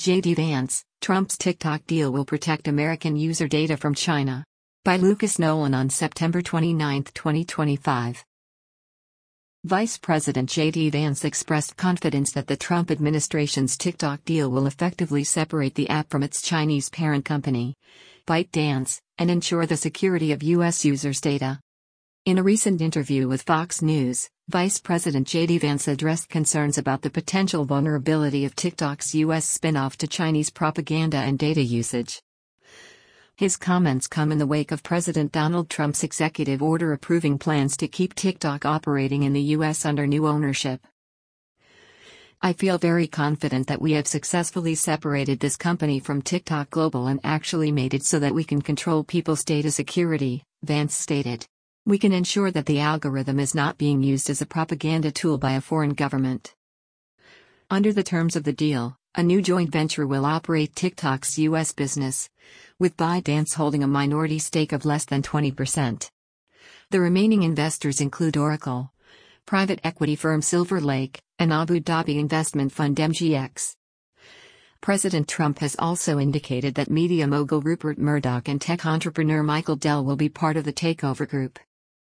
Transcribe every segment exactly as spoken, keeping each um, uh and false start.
J D Vance, Trump's TikTok deal will protect American user data from China. By Lucas Nolan on September twenty-ninth, twenty twenty-five. Vice President J D Vance expressed confidence that the Trump administration's TikTok deal will effectively separate the app from its Chinese parent company, ByteDance, and ensure the security of U S users' data. In a recent interview with Fox News, Vice President J D Vance addressed concerns about the potential vulnerability of TikTok's U S spin-off to Chinese propaganda and data usage. His comments come in the wake of President Donald Trump's executive order approving plans to keep TikTok operating in the U S under new ownership. "I feel very confident that we have successfully separated this company from TikTok Global and actually made it so that we can control people's data security," Vance stated. "We can ensure that the algorithm is not being used as a propaganda tool by a foreign government." Under the terms of the deal, a new joint venture will operate TikTok's U S business, with ByteDance holding a minority stake of less than twenty percent. The remaining investors include Oracle, private equity firm Silver Lake, and Abu Dhabi investment fund M G X. President Trump has also indicated that media mogul Rupert Murdoch and tech entrepreneur Michael Dell will be part of the takeover group.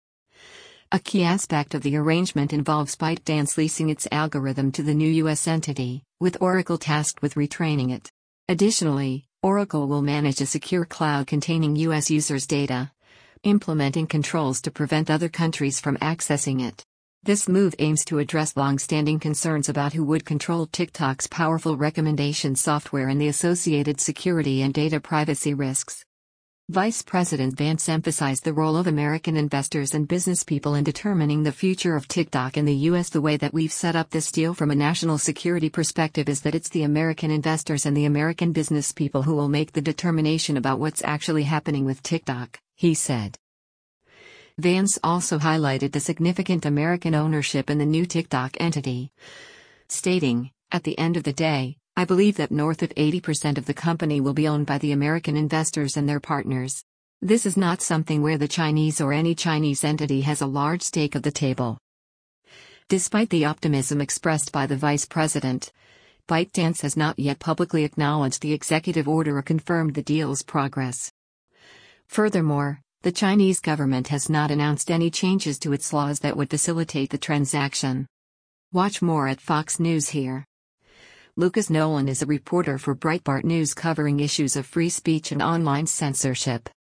A key aspect of the arrangement involves ByteDance leasing its algorithm to the new U S entity, with Oracle tasked with retraining it. Additionally, Oracle will manage a secure cloud containing U S users' data, implementing controls to prevent other countries from accessing it. This move aims to address long-standing concerns about who would control TikTok's powerful recommendation software and the associated security and data privacy risks. Vice President Vance emphasized the role of American investors and businesspeople in determining the future of TikTok in the U S. "The way that we've set up this deal from a national security perspective is that it's the American investors and the American businesspeople who will make the determination about what's actually happening with TikTok," he said. Vance also highlighted the significant American ownership in the new TikTok entity, stating, "At the end of the day, I believe that north of eighty percent of the company will be owned by the American investors and their partners. This is not something where the Chinese or any Chinese entity has a large stake at the table." Despite the optimism expressed by the vice president, ByteDance has not yet publicly acknowledged the executive order or confirmed the deal's progress. Furthermore, the Chinese government has not announced any changes to its laws that would facilitate the transaction. Watch more at Fox News here. Lucas Nolan is a reporter for Breitbart News covering issues of free speech and online censorship.